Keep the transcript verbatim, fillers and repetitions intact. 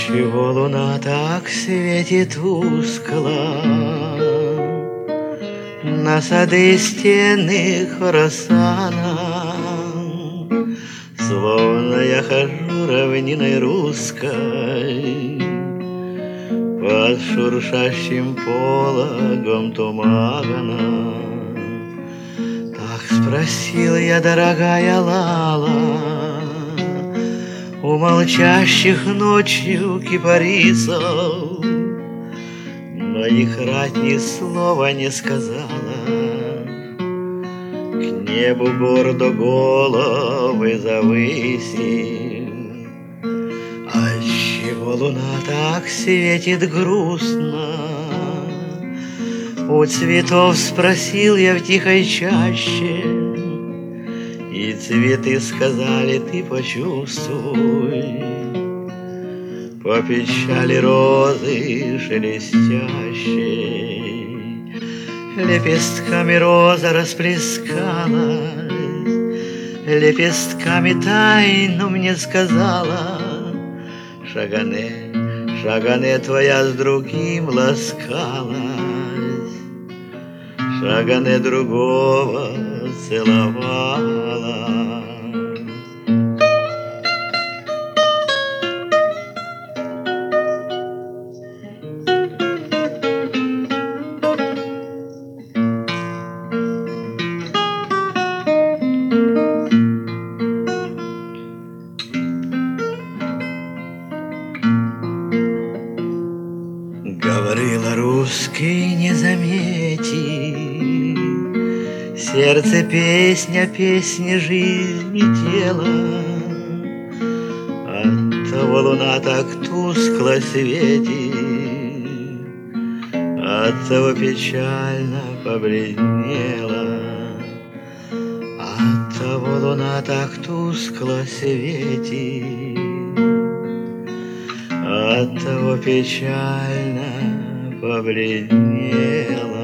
Отчего луна так светит тускло на сады и стены Хорасана? Словно я хожу равниной русской под шуршащим пологом тумана. Так спросил я, дорогая Лала, у молчащих ночью кипарисов, но их рать ни слова не сказала. К небу гордо головы завыси. Отчего луна так светит грустно? У цветов спросил я в тихой чаще, и цветы сказали: ты почувствуй. По печали розы шелестящей лепестками роза расплескалась, лепестками тайну мне сказала: Шагане, Шагане твоя с другим ласкалась, Шагане другого целовала. Говорила русский, не замети, сердце песня, песня жизни тела. Оттого луна так тускло светит, оттого печально побледнела. Оттого луна так тускло светит, оттого печально побледнела.